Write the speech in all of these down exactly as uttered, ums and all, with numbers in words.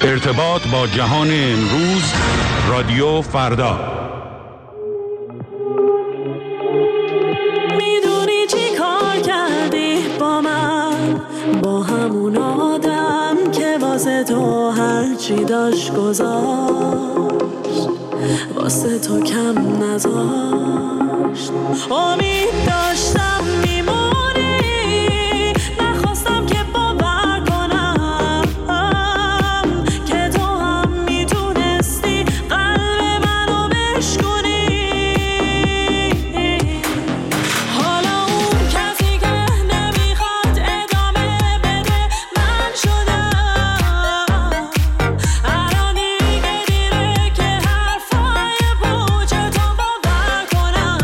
ارتباط با جهان امروز، رادیو فردا. میدونی چی کار کردی با من، با همون آدم که واسه تو هرچی داشت گذاشت، واسه تو کم نذاشت. امید داشتم میمونی، نخواستم که باور کنم که تو هم میتونستی قلب منو بشکنی. حالا اون کسی که نمیخواد ادامه بده من شدم. الان دیگه دیره که حرفای پوچ تو باور کنم.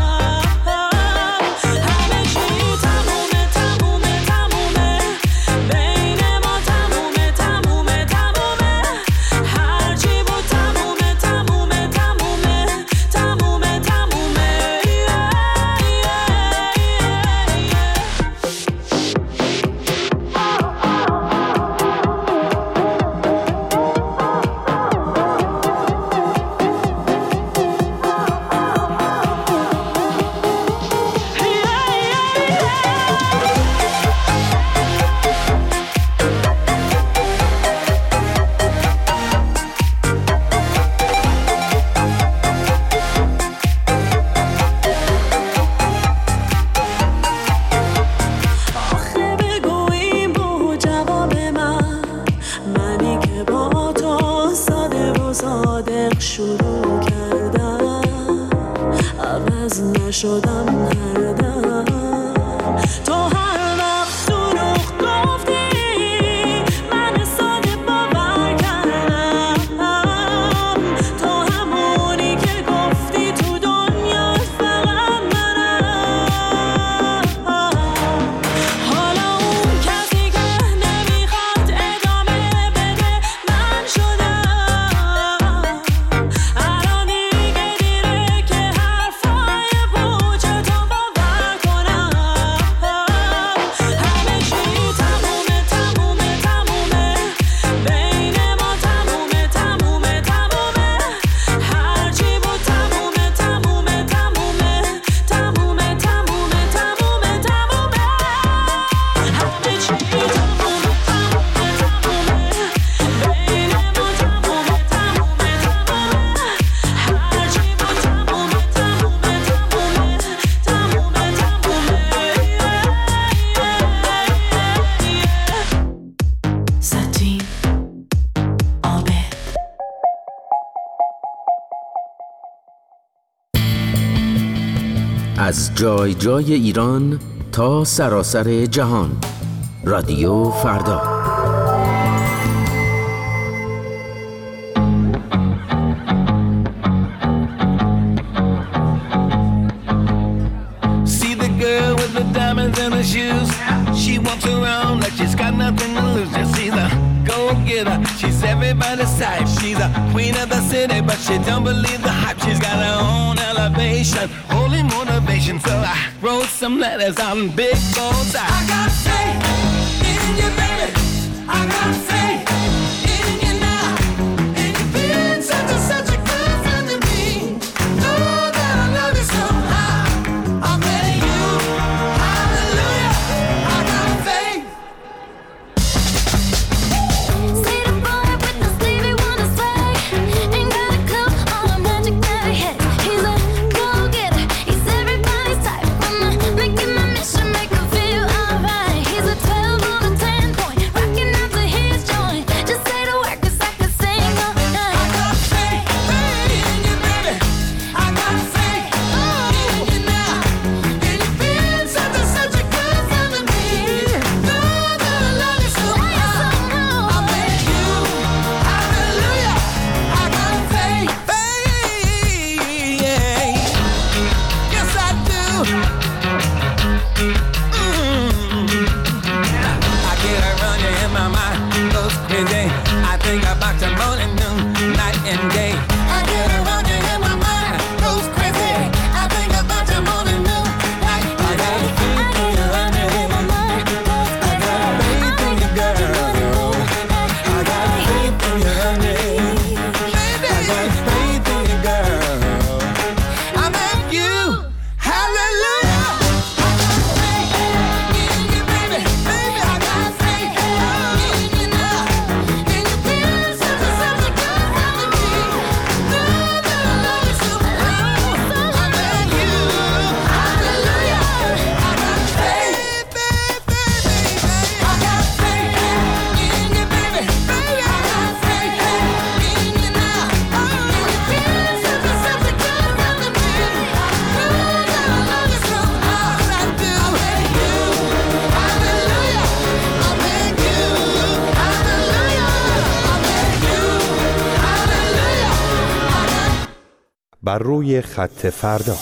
همه چی تمومه تمومه تمومه، بین ما تمومه تمومه تمومه، هرچی بود تمومه تمومه تمومه تمومه تمومه. آخه بگو این بود جواب من، منی که با تو ساده و صادق شروع کردم، عوض نشدم هر دم. تو هر وقت دروغ گفتی من ساده باور کردم، تو همونی که گفتی تو دنیا فقط منم. حالا اون کسی که نمیخواد ادامه بده من شدم. الان دیگه دیره که حرفای پوچ تو باور کنم. همه چی تمومه تمومه تمومه، بین ما تمومه تمومه تمومه، هرچی بود تمومه تمومه تمومه تمومه تمومه تمومه تمومه. همه چی تمومه تمومه تمومه، بین ما تمومه تمومه تمومه، هرچی بود تمومه تمومه تمومه تمومه. ساتین آبه از جای جای ایران تا سراسر جهان، رادیو فردا. See the girl with the diamonds in her shoes. She walks around like she's got nothing to lose. Just see the go-getter. She's everybody's type. She's a queen of the city, but she don't believe the hype. She's got her own elevation, holy motivation. So I wrote some letters on big goals. I got faith in you, baby. I got faith in you now. And you've been such a, such a good friend to me. Know that I love you somehow. I'm letting you, hallelujah. I got faith. See the boy with the sleevey wanna sway, ain't got a clue all the magic that he has. He's a go-getter, he's everybody's type. I'ma make it my mission, make him feel alright. He's a twelve over ten point, rocking out to his joint. Just say the word 'cause I can sing all night. I got faith in you, baby. I got faith in you now. And you've been such a, such a good friend to me. Know that I love you somehow. I'm letting you, hallelujah. I got faith, faith, yeah. Yes, I do. Mm. I get a running in my mind, goes crazy. I think about you morning, noon, night and day. I get a running in my mind, goes crazy. I think about you morning, noon, night and day. I get a running in my mind, goes crazy. I got faith in you, girl. I got faith in you. بر روی خط فردا.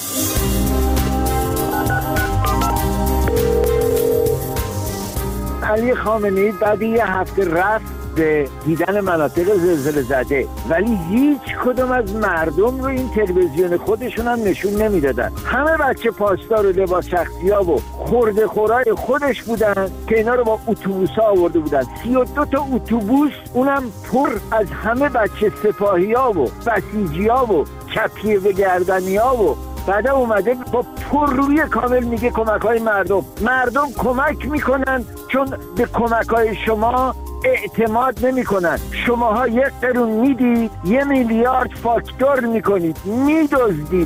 علی خامنه‌ای بعد یه هفته رفت به دیدن مناطق زلزله زده، ولی هیچ کدوم از مردم رو این تلویزیون خودشون هم نشون نمیدادن. همه بچه پاسدار و لباس شخصی‌ها و خورده خورای خودش بودن که اینا رو با اتوبوس‌ها آورده بودن. سی و دو تا اتوبوس، اونم پر از همه بچه سپاهی‌ها و بسیجی‌ها و کپیه به گردنی‌ها و بعد اومده با پررویی کامل میگه کمک‌های مردم مردم کمک میکنن چون به کمک‌های شما اعتماد نمیکنن. شماها یک قرون میدید، یه میلیارد فاکتور میکنید، میدزدید.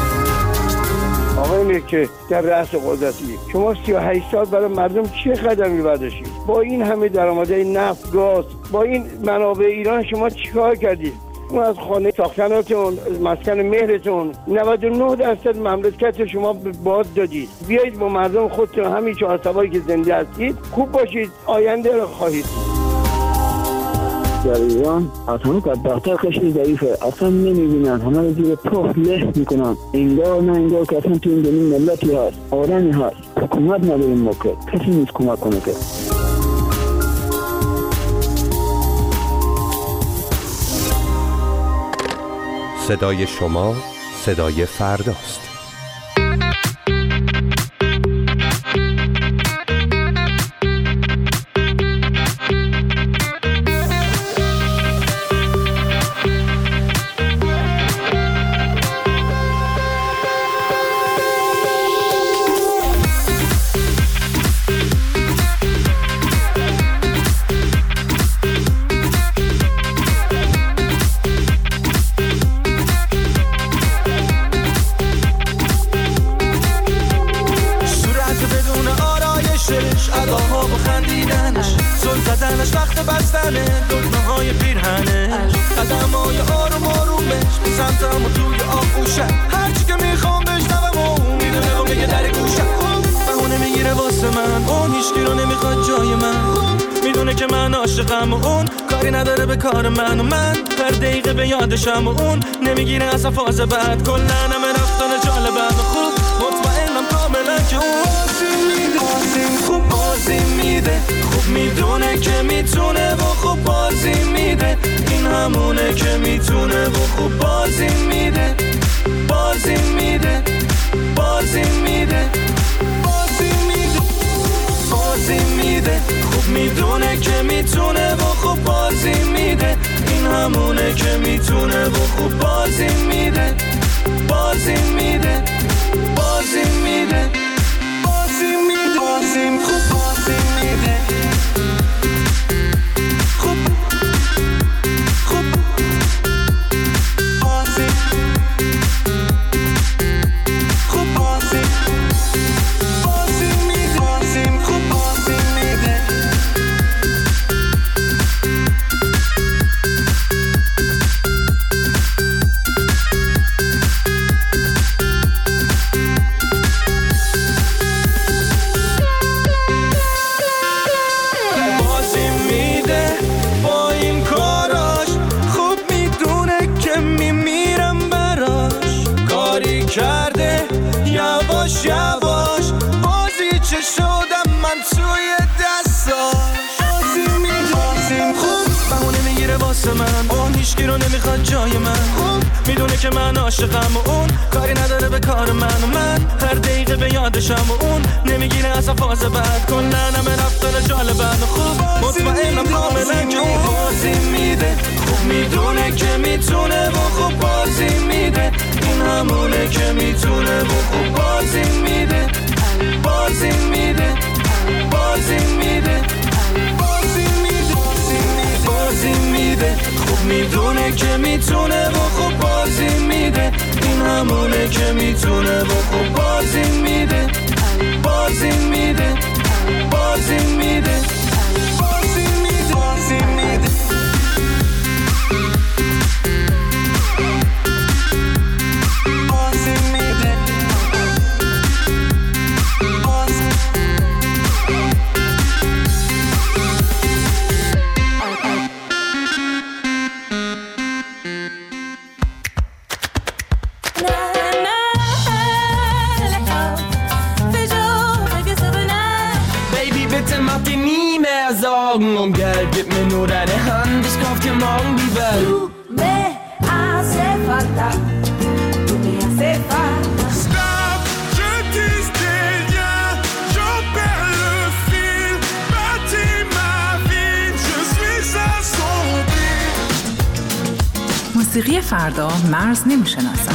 آقای میرکه در رأس قدرتی شما سی و هشت سال برای مردم چه قدمی برداشتید؟ با این همه درآمدهای نفت، گاز، با این منابع ایران شما چیکار کردید؟ اون از خانه ساختناتون، مسکن مهرتون نود و نه درصد مملکت شما به باد دادید. بیایید با مردم خودتون همین چهار سوایی که زنده هستید خوب باشید، آینده رو خواهید. در ایران از همه بدبخت‌تر کشور ضعیفه، اصلا نمیبینن، همه رو زیر پا له میکنن. انگار نه انگار که اصلا تو این دنیا ملتی هست، آدمی هست، حکومت نداریم ما که کسی نیست کمک کنه که. صدای شما صدای فرداست. ادا و خندیدنش، زل زدنش وقت بستنه دکمه های پیرهنش، قدم های آروم آرومش به سمتم و توی آغوشم، هرچی که میخوام بشنوم و میدونه و میگه در گوشم. بهونه میگیره واسه من، اون هیچکی رو نمیخواد جای من، میدونه که من عاشقم و اون کاری نداره به کار من، و من هر دقیقه به یادشم و اون نمیگیره اصلا فاز بعد. کلن همه رفتن جالبم و خوب مطمئنم کاملا که اون خوب بازی میده، خوب میدونه که میتونه و خوب بازی میده، این همونه که میتونه و خوب بازی میده، بازی میده، بازی میده، بازی میده، بازی میده، خوب میدونه که میتونه و خوب بازی میده، این همونه که میتونه و خوب بازی میده، بازی میده، بازی میده، بازی میده، بازی خوب بازی میده، خوب خوب بازی خوب بازی بازی میده، بازی خوب بازی میده. کرده یواش یواش بازی چه شدم من توی دستاش، بازی میدازیم خوب بهونه میگیره واسه من، اون هیچکی رو نمیخواد جای من، خوب میدونه که من عاشقم و اون کاری نداره به کار من، و من هر دقیقه به یادشم و اون نمیگیره اصلا فاز بعد. کلن همه رفتن جالبن و خوب مطمئنم کاملا که اون بازی میده، خوب میدونه که میتونه و خوب بازی میده، این همونه که میتونه و خوب بازی میده، بازی میده، بازی میده، بازی میده، بازی میده، خوب میدونه که میتونه و خوب بازی میده، این همونه که میتونه و خوب بازی میده، بازی میده، بازی میده، بازی میده، بازی میده. موسیقی فردا مرز نمی‌شناسد.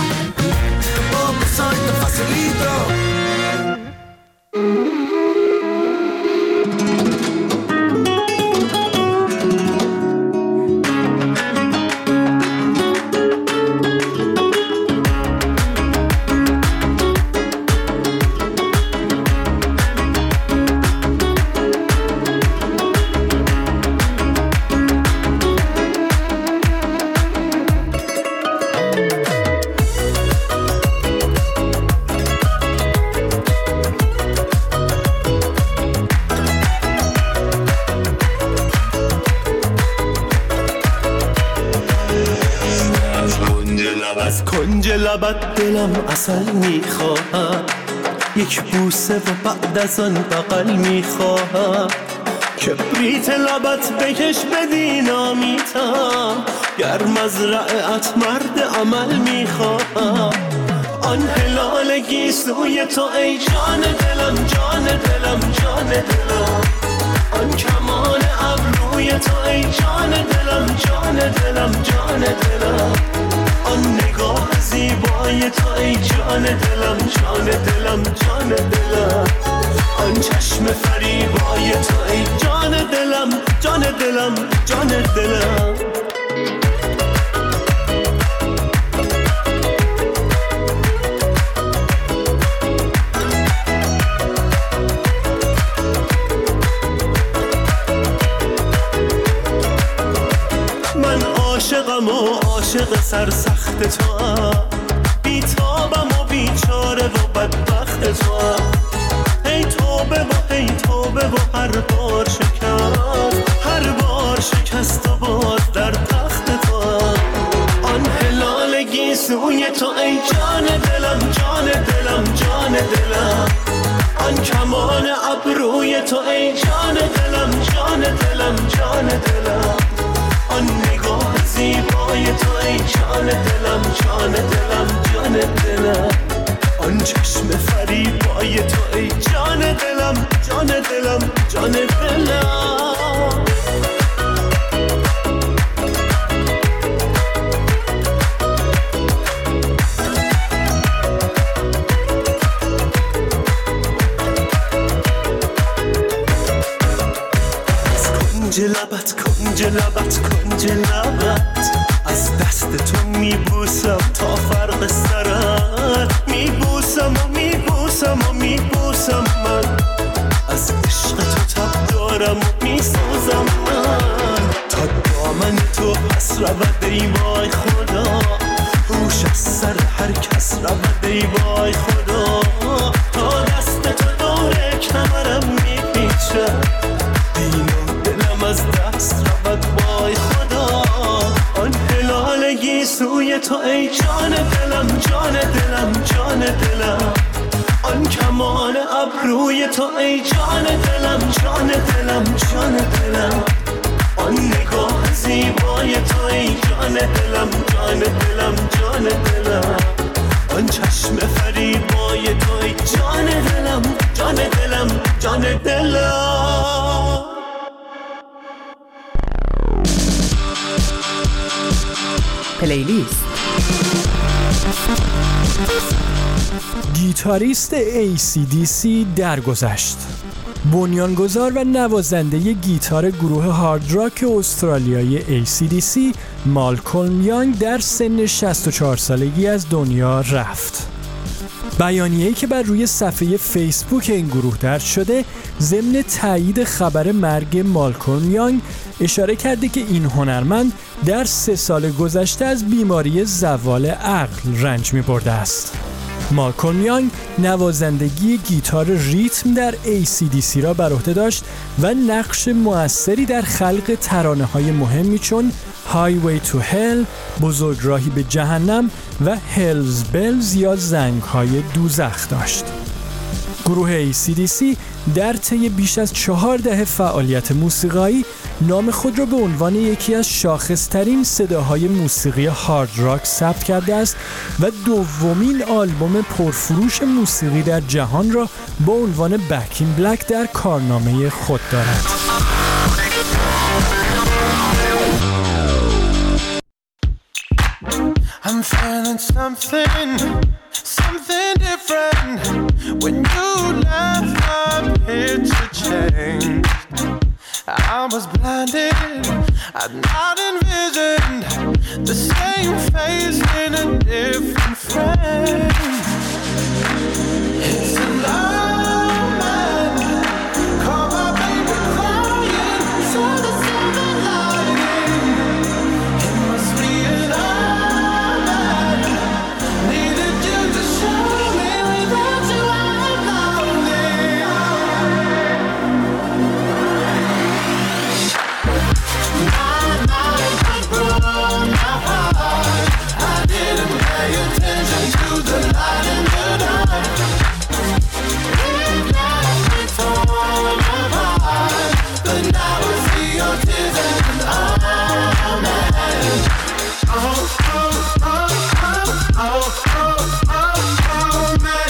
از کنج لبت دلم عسل میخواهد، یک بوسه و بعد از آن بغل میخواهد، کبریت لبت بکش بدینامیتم، گر مزرعت مرد عمل میخواهد، آن هلال گیسوی تو ای جان دلم جان دلم جان دلم، آن کمان ابروی تو ای جان دلم جان دلم جان دلم، آن نگاه زیبای تو ای جان دلم جان دلم جان دلم، آن چشم فریبای تو ای جان دلم جان دلم جان دلم. عاشقم و عاشق سرسخت تو هم، بیتابم و بیچاره و بدبخت تو هم، ای توبه و ای توبه و هر بار شکست، هر بار شکست و باز در تخت تو هم، آن هلال گیسوی تو ای جان دلم جان دلم جان دلم، آن کمان ابروی تو ای جان دلم جان دلم جان دلم، آن نگاه زیبای تو ای جان دلم جان دلم جان دلم، آن چشم فریبای تو ای جان دلم جان دلم جان دلم. کنج لبت کنج لبت کنج لبت، از دست تو میبوسم تا فرق سرت، میبوسم و میبوسم و میبوسم من، از عشق تو تب دارم و میسوزم من، تا دامن تو پس رود ای وای خدا، هوش از سر هر کس رود ای وای خدا، تا دست تو دور کمرم میپیچه، از دست رود وای خدا، آن هلال گیسوی تو ای جان دلم جان دلم جان دلم، آن کمان ابروی تو ای جان دلم جان دلم جان دلم، آن نگاه زیبای تو ای جان دلم جان دلم جان دلم، آن چشم فریبای تو ای جان دلم جان دلم جان دلم. پلیلیست. گیتاریست ای سی دی سی درگذشت. بنیانگذار و نوازنده گیتار گروه هارد راک استرالیایی ای سی دی سی مالکولم یانگ در سن شصت و چهار سالگی از دنیا رفت. بیانیه‌ای که بر روی صفحه فیسبوک این گروه درج شده ضمن تایید خبر مرگ مالکولم یانگ اشاره کرده که این هنرمند در سه سال گذشته از بیماری زوال عقل رنج می‌برده است. مالکولم یانگ نوازندگی گیتار ریتم در ای سی دی سی را بر عهده داشت و نقش مؤثری در خلق ترانه‌های مهمی چون Highway to Hell، بزرگراهی به جهنم و Hell's Bells یا زنگ‌های دوزخ داشت. گروه ای سی دی سی در طی بیش از چهار دهه فعالیت موسیقایی نام خود را به عنوان یکی از شاخصترین صداهای موسیقی هارد راک ثبت کرده است و دومین آلبوم پرفروش موسیقی در جهان را با عنوان بک این بلک در کارنامه خود دارد. feeling something, something different. When you left, my picture changed. I was blinded, I'd not envisioned the same face in a different frame. It's a love man, call my baby crying, saw the silver lining. It must be a love man, needed you to show me without you I'm lonely. My mind was blown apart, I didn't pay attention to the light in the dark. It left me torn apart, but now I see your tears and I'm mad. Oh, oh, oh, oh, oh, oh, oh, oh, man.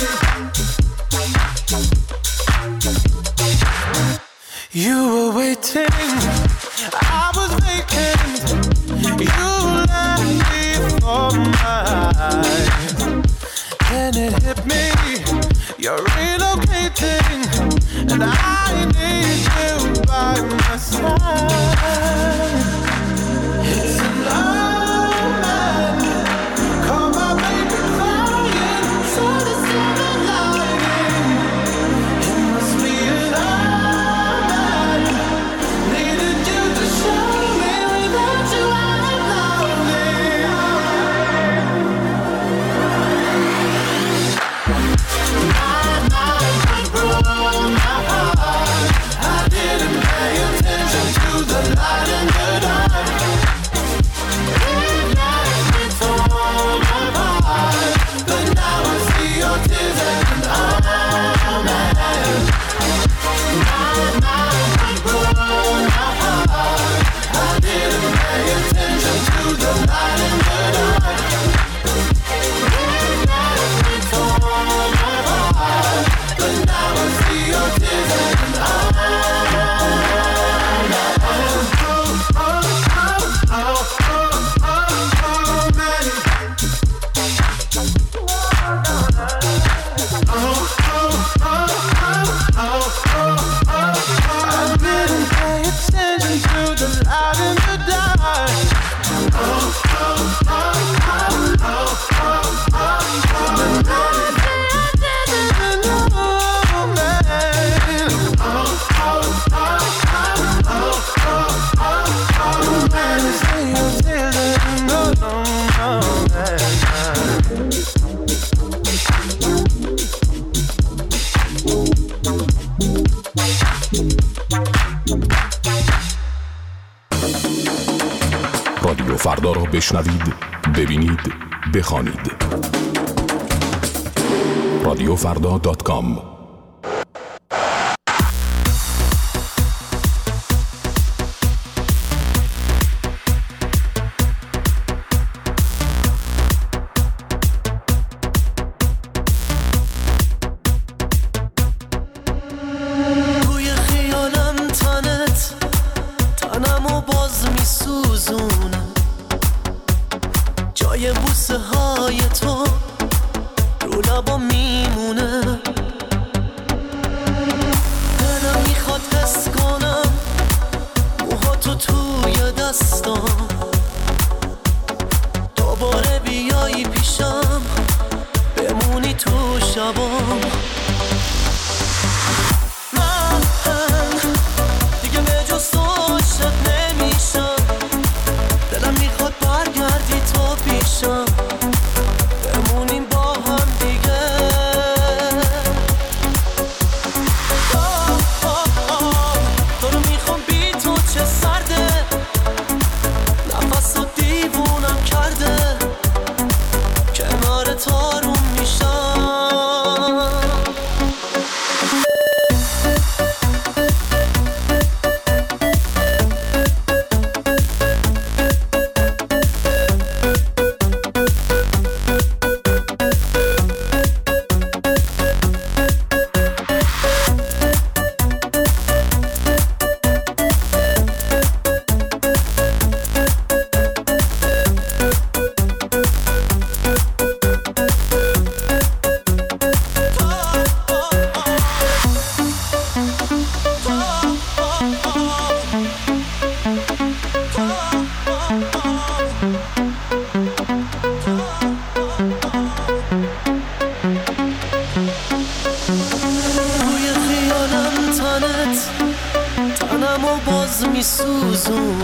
You were waiting, I was vacant. You left me for mine. Then it hit me, you're relocating, and I need you by my side. It's a love man, call my baby crying, saw the silver lining. It must be a love man, needed you to show me without you I'm lonely. My mind was blown apart, I didn't pay attention to the light in the dark. It left me torn apart, but now I see your tears and I'm mad. My mind was blown apart, I didn't pay attention to the light in the dark. It left me torn apart, but now I see your tears and I'm mad. Oh, oh, oh, oh, oh, oh, man. Oh, oh, oh, oh, oh, oh, oh. I didn't pay attention to the light in the dark. Oh, oh, oh, oh, oh, oh, oh, oh, رادیو فردا را بشنوید، ببینید، بخوانید. رادیو فردا دات کام. توی خیالم تنت تنمو باز میسوزونه، جای بوسه های تو رو لبا میمونه. دلم میخواد حس کنم موهاتو توی دستام، دوباره بیایی پیشم بمونی تو شبام. من دیگه به جز تو عاشق نمیشم، دلم میخواد برگردی تو پیشم بمونیم با هم دیگه. آه آه آه تو رو میخوام بی تو چه سرده، نفس رو دیوونم کرده، کنار تو آروم میشم.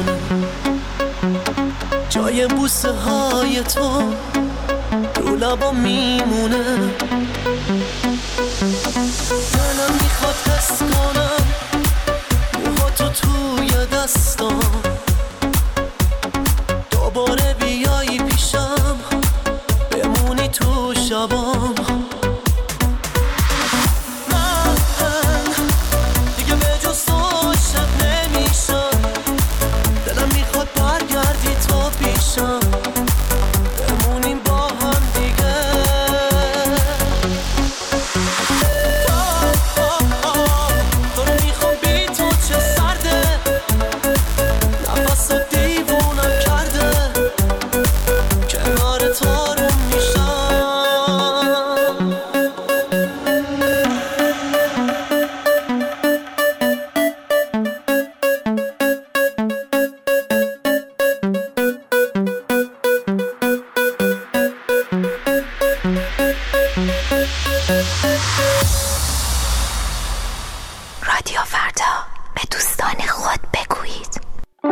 میمونه، جای بوسه های تو رو لبا میمونه. دلم میخواد حس کنم موهاتو توی دستام، دوباره بیایی پیشم بمونی تو شبام. من دیگه به جز تو شب نمیشم، دلم میخواد برگردی تو پیشم بمونیم با هم دیگه. تو رو میخوام بی تو چه سرده، نفس دیوونم کرده، کنار تو رو میشم. رادیو فردا، به دوستان خود بگویید.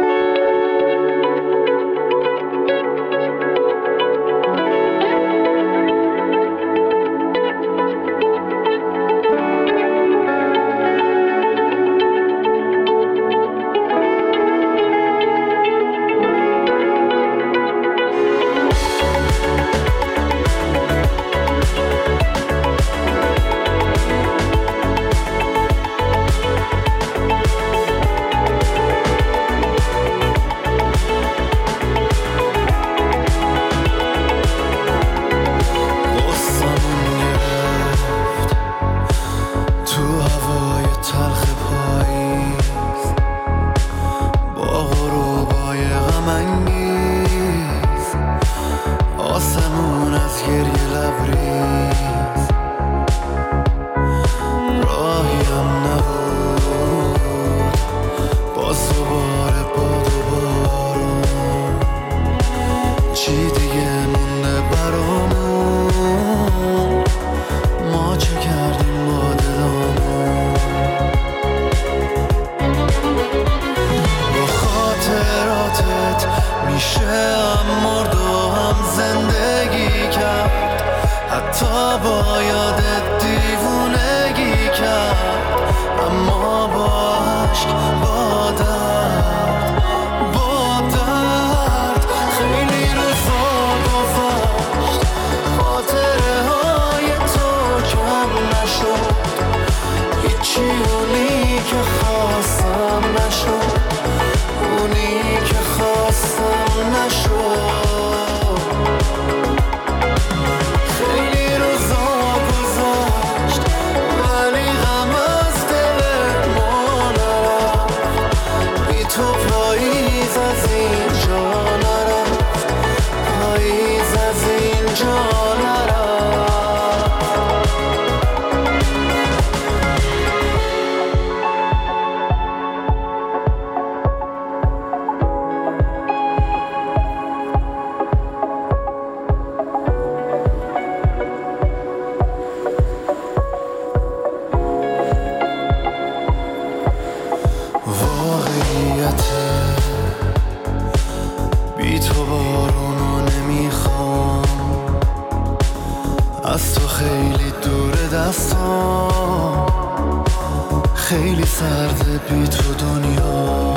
خیلی سرده بی تو دنیا،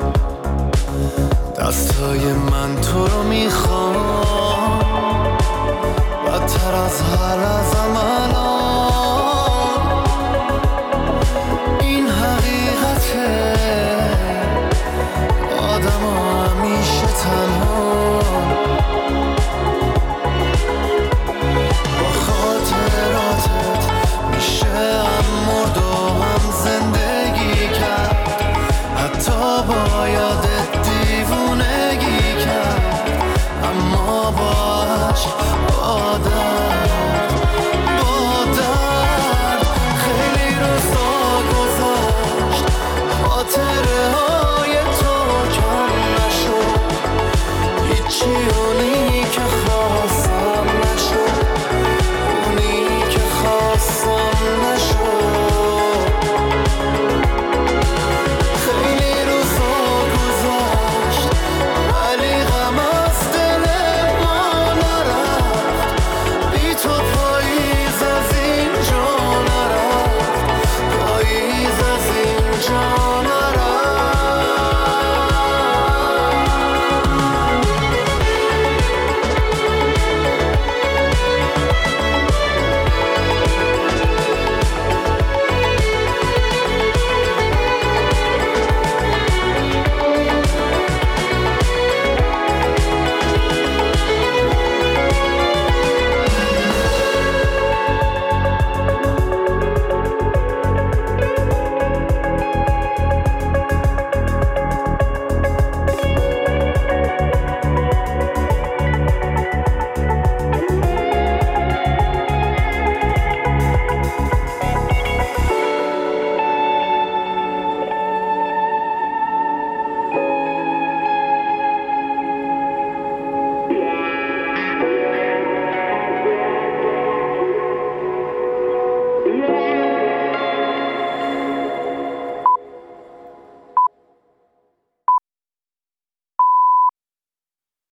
دستای من تو رو میخوام بدتر از هر لحظه.